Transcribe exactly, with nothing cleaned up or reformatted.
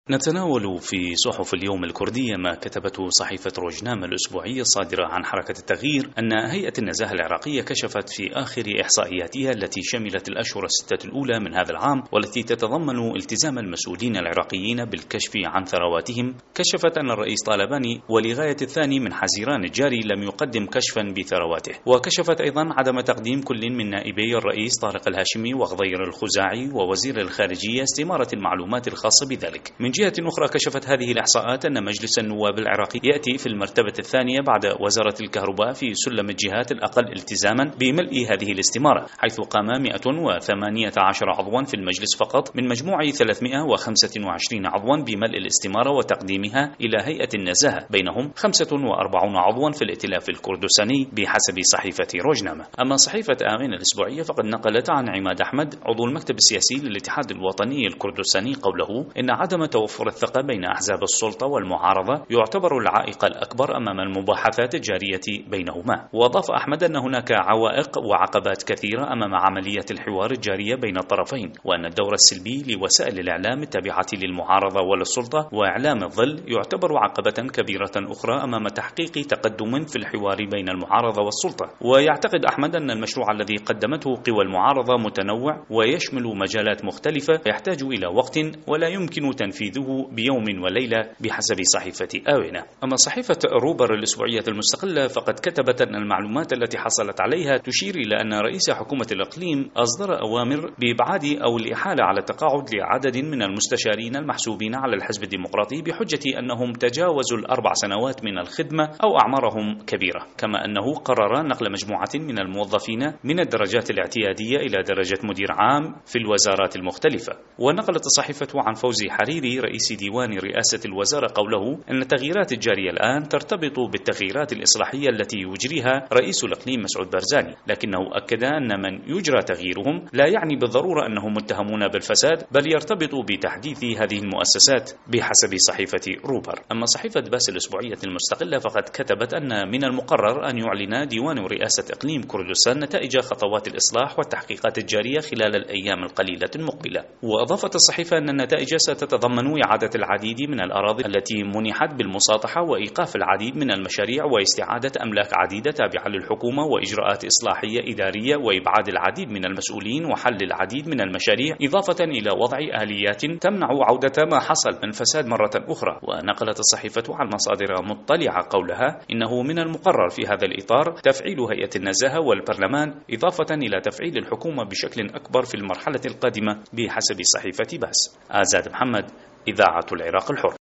نتناول في صحف اليوم الكردية ما كتبته صحيفة روزنامة الأسبوعية الصادرة عن حركة التغيير أن هيئة النزاهة العراقية كشفت في آخر إحصائياتها التي شملت الأشهر الستة الأولى من هذا العام والتي تتضمن التزام المسؤولين العراقيين بالكشف عن ثرواتهم، كشفت أن الرئيس طالباني ولغاية الثاني من حزيران الجاري لم يقدم كشفا بثرواته، وكشفت أيضا عدم تقديم كل من نائبي الرئيس طارق الهاشمي وغضير الخزاعي ووزير الخارجية استمارة المعلومات الخاصة بذلك. من جهة أخرى كشفت هذه الإحصاءات أن مجلس النواب العراقي يأتي في المرتبة الثانية بعد وزارة الكهرباء في سلم الجهات الأقل التزاما بملء هذه الاستمارة، حيث قام مئة وثمانية عشر عضوا في المجلس فقط من مجموع ثلاثمئة وخمسة وعشرين عضوا بملء الاستمارة وتقديمها إلى هيئة النزاهة، بينهم خمسة وأربعين عضوا في الائتلاف الكردستاني بحسب صحيفة روزنامة. أما صحيفة آمين الأسبوعية فقد نقلت عن عماد أحمد عضو المكتب السياسي للاتحاد الوطني الكردستاني قوله إن عدم توفر الثقة بين أحزاب السلطة والمعارضة يعتبر العائق الأكبر أمام المباحثات الجارية بينهما. وأضاف أحمد أن هناك عوائق وعقبات كثيرة أمام عملية الحوار الجارية بين الطرفين، وأن الدور السلبي لوسائل الإعلام التابعة للمعارضة وللسلطة وإعلام الظل يعتبر عقبة كبيرة أخرى أمام تحقيق تقدم في الحوار بين المعارضة والسلطة. ويعتقد أحمد أن المشروع الذي قدمته قوى المعارضة متنوع ويشمل مجالات مختلفة يحتاج إلى وقت ولا يمكن تنفيذه بيوم وليلة بحسب صحيفة آونة. أما صحيفة روبر الأسبوعية المستقلة فقد كتبت أن المعلومات التي حصلت عليها تشير إلى أن رئيس حكومة الإقليم أصدر أوامر بإبعاد أو الإحالة على التقاعد لعدد من المستشارين المحسوبين على الحزب الديمقراطي بحجة أنهم تجاوزوا الأربع سنوات من الخدمة أو أعمارهم كبيرة، كما أنه قرر نقل مجموعة من الموظفين من الدرجات الاعتيادية إلى درجة مدير عام في الوزارات المختلفة. ونقلت الصحيفة عن فوزي حريري رئيس ديوان رئاسة الوزارة قوله أن التغييرات الجارية الآن ترتبط بالتغييرات الإصلاحية التي يجريها رئيس الإقليم مسعود بارزاني، لكنه أكد أن من يجرى تغييرهم لا يعني بالضرورة أنهم متهمون بالفساد، بل يرتبط بتحديث هذه المؤسسات بحسب صحيفة روبر. أما صحيفة باس الأسبوعية المستقلة فقد كتبت أن من المقرر أن يعلن ديوان رئاسة إقليم كردستان نتائج خطوات الإصلاح والتحقيقات الجارية خلال الأيام القليلة المقبلة. وأضافت الصحيفة أن النتائج ستتضمن إعادة العديد من الأراضي التي منحت بالمساطحة وإيقاف العديد من المشاريع واستعادة أملاك عديدة تابعة للحكومة وإجراءات إصلاحية إدارية وإبعاد العديد من المسؤولين وحل العديد من المشاريع، إضافة إلى وضع آليات تمنع عودة ما حصل من فساد مرة أخرى. ونقلت الصحيفة عن مصادر مطلعة قولها إنه من المقرر في هذا الإطار تفعيل هيئة النزاهة والبرلمان، إضافة إلى تفعيل الحكومة بشكل أكبر في المرحلة القادمة بحسب صحيفة باس. آزاد محمد، إذاعة العراق الحر.